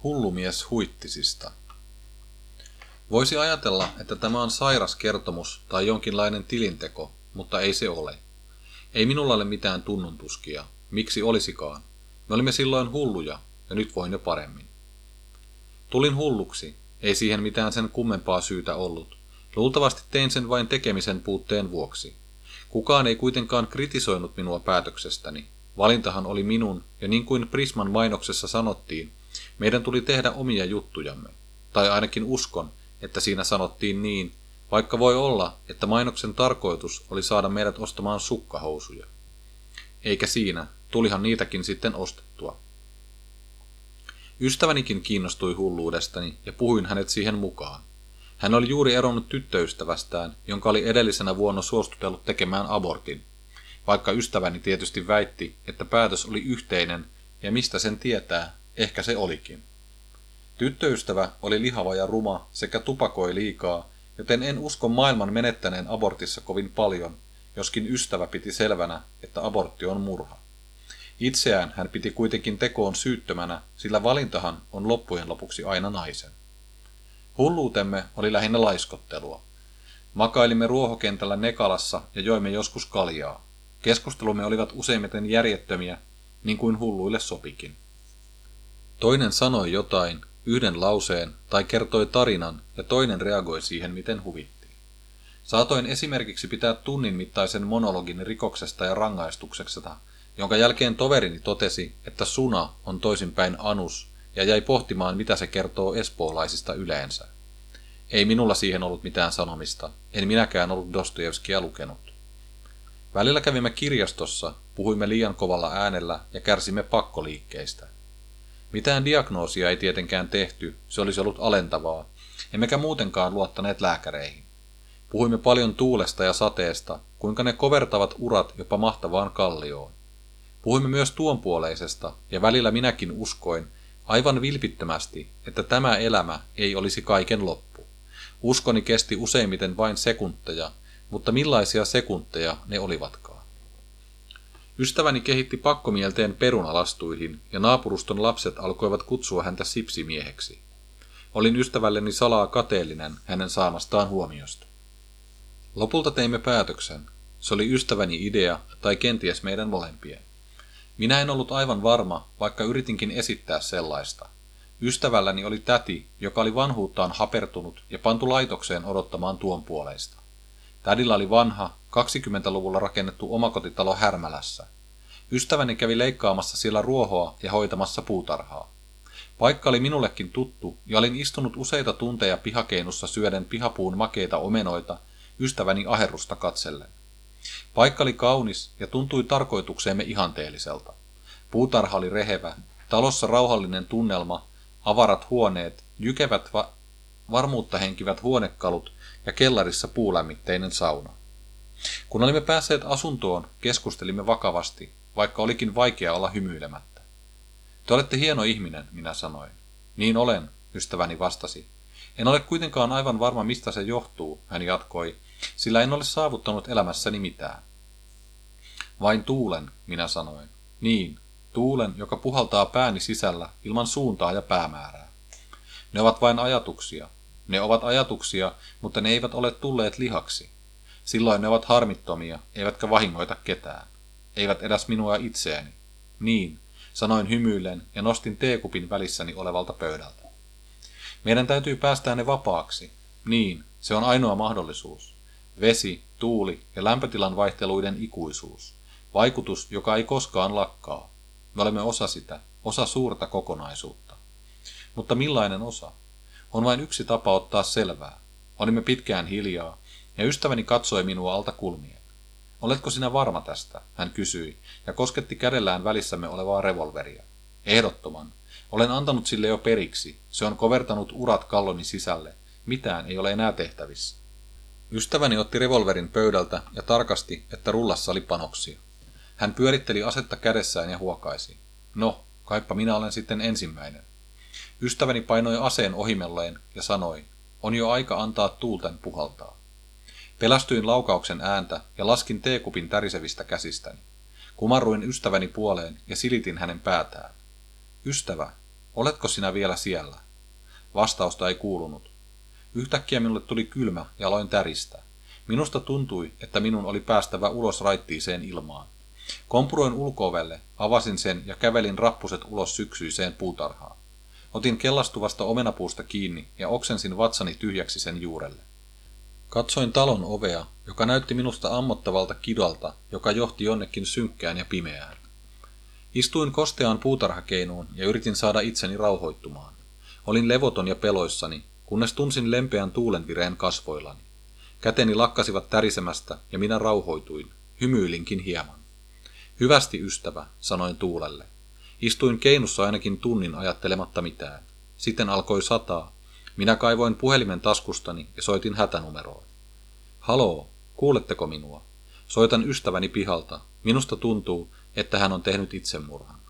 Hullumies Huittisista. Voisi ajatella, että tämä on sairas kertomus tai jonkinlainen tilinteko, mutta ei se ole. Ei minulla ole mitään tunnuntuskia. Miksi olisikaan? Me olimme silloin hulluja, ja nyt voin jo paremmin. Tulin hulluksi. Ei siihen mitään sen kummempaa syytä ollut. Luultavasti tein sen vain tekemisen puutteen vuoksi. Kukaan ei kuitenkaan kritisoinut minua päätöksestäni. Valintahan oli minun, ja niin kuin Prisman mainoksessa sanottiin, meidän tuli tehdä omia juttujamme. Tai ainakin uskon, että siinä sanottiin niin, vaikka voi olla, että mainoksen tarkoitus oli saada meidät ostamaan sukkahousuja. Eikä siinä, tulihan niitäkin sitten ostettua. Ystävänikin kiinnostui hulluudestani ja puhuin hänet siihen mukaan. Hän oli juuri eronnut tyttöystävästään, jonka oli edellisenä vuonna suostutellut tekemään abortin, vaikka ystäväni tietysti väitti, että päätös oli yhteinen, ja mistä sen tietää, ehkä se olikin. Tyttöystävä oli lihava ja ruma sekä tupakoi liikaa, joten en usko maailman menettäneen abortissa kovin paljon, joskin ystävä piti selvänä, että abortti on murha. Itseään hän piti kuitenkin tekoon syyttömänä, sillä valintahan on loppujen lopuksi aina naisen. Hulluutemme oli lähinnä laiskottelua. Makailimme ruohokentällä Nekalassa ja joimme joskus kaljaa. Keskustelumme olivat useimmiten järjettömiä, niin kuin hulluille sopikin. Toinen sanoi jotain, yhden lauseen tai kertoi tarinan ja toinen reagoi siihen, miten huvitti. Saatoin esimerkiksi pitää tunnin mittaisen monologin rikoksesta ja rangaistuksesta, jonka jälkeen toverini totesi, että suna on toisinpäin anus ja jäi pohtimaan, mitä se kertoo espoolaisista yleensä. Ei minulla siihen ollut mitään sanomista, en minäkään ollut Dostojevskia lukenut. Välillä kävimme kirjastossa, puhuimme liian kovalla äänellä ja kärsimme pakkoliikkeistä. Mitään diagnoosia ei tietenkään tehty, se olisi ollut alentavaa, emmekä muutenkaan luottaneet lääkäreihin. Puhuimme paljon tuulesta ja sateesta, kuinka ne kovertavat urat jopa mahtavaan kallioon. Puhuimme myös tuonpuoleisesta, ja välillä minäkin uskoin, aivan vilpittömästi, että tämä elämä ei olisi kaiken loppu. Uskoni kesti useimmiten vain sekunteja, mutta millaisia sekunteja ne olivatkaan. Ystäväni kehitti pakkomielteen perunalastuihin, ja naapuruston lapset alkoivat kutsua häntä sipsimieheksi. Olin ystävälleni salaa kateellinen hänen saamastaan huomiosta. Lopulta teimme päätöksen. Se oli ystäväni idea, tai kenties meidän molempien. Minä en ollut aivan varma, vaikka yritinkin esittää sellaista. Ystävälläni oli täti, joka oli vanhuuttaan hapertunut ja pantu laitokseen odottamaan tuonpuoleista. Tädillä oli vanha, 20-luvulla rakennettu omakotitalo Härmälässä. Ystäväni kävi leikkaamassa siellä ruohoa ja hoitamassa puutarhaa. Paikka oli minullekin tuttu ja olin istunut useita tunteja pihakeinussa syöden pihapuun makeita omenoita ystäväni aherrusta katsellen. Paikka oli kaunis ja tuntui tarkoitukseemme ihanteelliselta. Puutarha oli rehevä, talossa rauhallinen tunnelma, avarat huoneet, jykevät varmuutta henkivät huonekalut ja kellarissa puulämmitteinen sauna. Kun olimme päässeet asuntoon, keskustelimme vakavasti, vaikka olikin vaikea olla hymyilemättä. Te olette hieno ihminen, minä sanoin. Niin olen, ystäväni vastasi. En ole kuitenkaan aivan varma, mistä se johtuu, hän jatkoi, sillä en ole saavuttanut elämässäni mitään. Vain tuulen, minä sanoin. Niin, tuulen, joka puhaltaa pääni sisällä ilman suuntaa ja päämäärää. Ne ovat vain ajatuksia. Ne ovat ajatuksia, mutta ne eivät ole tulleet lihaksi. Silloin ne ovat harmittomia, eivätkä vahingoita ketään. Eivät edes minua itseäni. Niin, sanoin hymyillen ja nostin teekupin välissäni olevalta pöydältä. Meidän täytyy päästää ne vapaaksi. Niin, se on ainoa mahdollisuus. Vesi, tuuli ja lämpötilan vaihteluiden ikuisuus. Vaikutus, joka ei koskaan lakkaa. Me olemme osa sitä, osa suurta kokonaisuutta. Mutta millainen osa? On vain yksi tapa ottaa selvää. Olimme pitkään hiljaa, ja ystäväni katsoi minua alta kulmien. Oletko sinä varma tästä? Hän kysyi, ja kosketti kädellään välissämme olevaa revolveria. Ehdottoman. Olen antanut sille jo periksi. Se on kovertanut urat kalloni sisälle. Mitään ei ole enää tehtävissä. Ystäväni otti revolverin pöydältä ja tarkasti, että rullassa oli panoksia. Hän pyöritteli asetta kädessään ja huokaisi. No, kaipa minä olen sitten ensimmäinen. Ystäväni painoi aseen ohimelleen ja sanoi, on jo aika antaa tuulten puhaltaa. Pelästyin laukauksen ääntä ja laskin teekupin tärisevistä käsistäni. Kumarruin ystäväni puoleen ja silitin hänen päätään. Ystävä, Oletko sinä vielä siellä? Vastausta ei kuulunut. Yhtäkkiä minulle tuli kylmä ja aloin täristä. Minusta tuntui, että minun oli päästävä ulos raittiiseen ilmaan. Kompuroin ulko-ovelle, avasin sen ja kävelin rappuset ulos syksyiseen puutarhaan. Otin kellastuvasta omenapuusta kiinni ja oksensin vatsani tyhjäksi sen juurelle. Katsoin talon ovea, joka näytti minusta ammottavalta kidalta, joka johti jonnekin synkkään ja pimeään. Istuin kosteaan puutarhakeinuun ja yritin saada itseni rauhoittumaan. Olin levoton ja peloissani, kunnes tunsin lempeän tuulenvireen kasvoillani. Käteni lakkasivat tärisemästä ja minä rauhoituin, hymyilinkin hieman. Hyvästi ystävä, sanoin tuulelle. Istuin keinussa ainakin tunnin ajattelematta mitään. Sitten alkoi sataa. Minä kaivoin puhelimen taskustani ja soitin hätänumeroon. Haloo, kuuletteko minua? Soitan ystäväni pihalta. Minusta tuntuu, että hän on tehnyt itsemurhan.